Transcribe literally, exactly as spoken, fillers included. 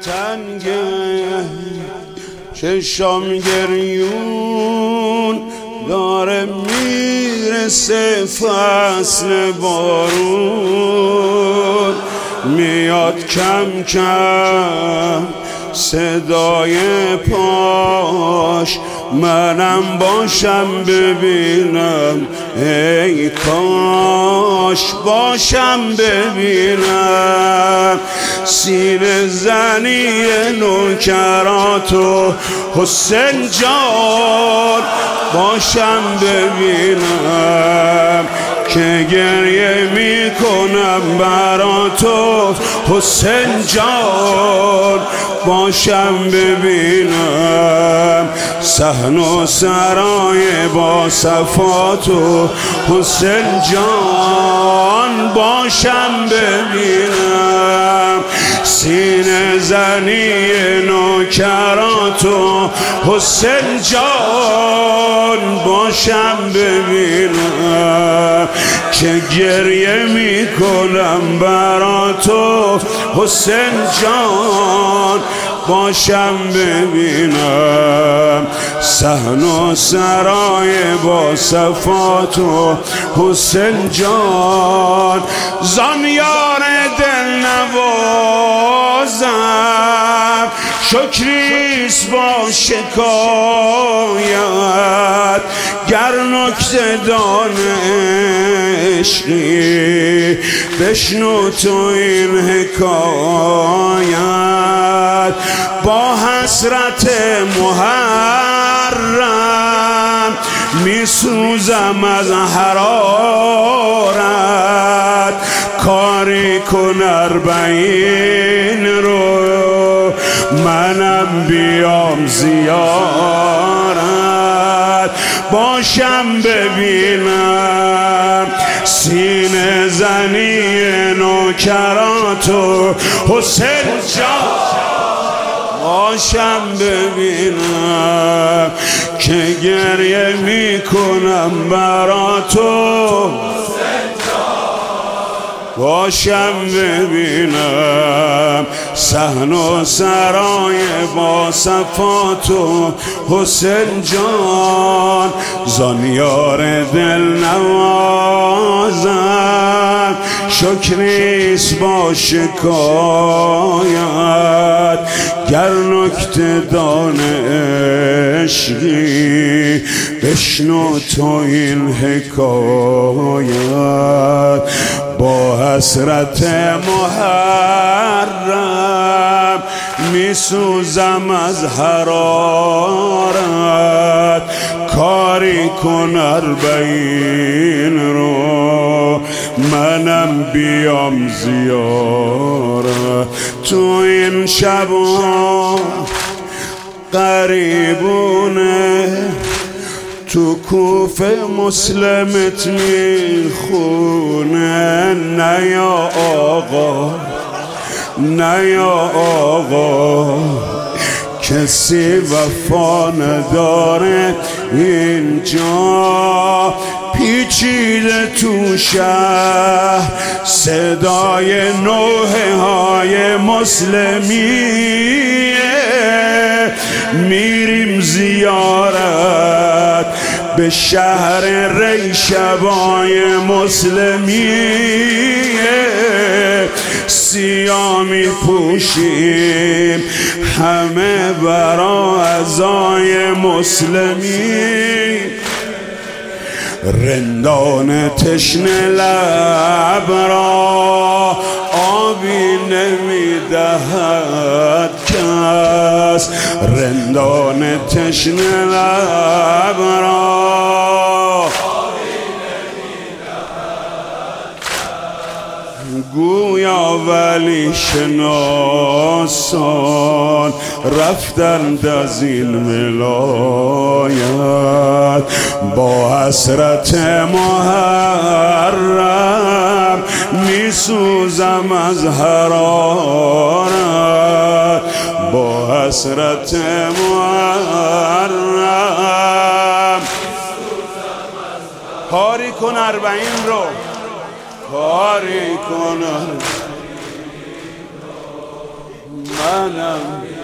تنگه چشام گریون داره میرسه فصل بارون میاد کم کم صدای پاش منم باشم ببینم ای کاش باشم ببینم سینه زنی نوکراتو حسین جان باشم ببینم که گریه میکنم برا تو حسین جان باشم ببینم صحن و سرای با صفاتو حسین جان باشم ببینم سینه زنی نوکراتو حسین جان باشم ببینم که گریه میکنم برا تو حسین جان باشم ببینم صحن و سرای با صفاتو حسین جان زان یار دل نوازم شکریست با شکایت گر نکته دان عشقی بشنو تو این حکایت با حسرت محرم میسوزم از حرارت کاری کن اربعین رو منم بیام زیارت باشم ببینم سینه زنی نوکراتو حسین جان باشم ببینم که گریه میکنم برا تو باشم ببینم صحن و سرای با صفاتو حسین جان زان یار دل نوازم شکریست با شکایت گر نکته دان عشقی بشنو تو این حکایت با حسرت محرم میسوزم از حرارت کاری کن اربعین رو منم بیام زیارت تو این شبا قریبونه تو کوفه مسلمت میخونه نه یا آقا نه یا آقا کسی وفا نداره اینجا پیچیده تو شهر صدای نوحه های مسلمیه میریم زیارت به شهر ری شبای مسلمیه سیاه می پوشیم همه برا عزای مسلمی رندان تشنه لب را آبی نمیدهد کس رندان تشنه لب را گویا ولی شناسان رفتند از این ملایت با حسرت محرم میسوزم از حرارت با حسرت محرم کاری کن اربعین رو کاری کن منم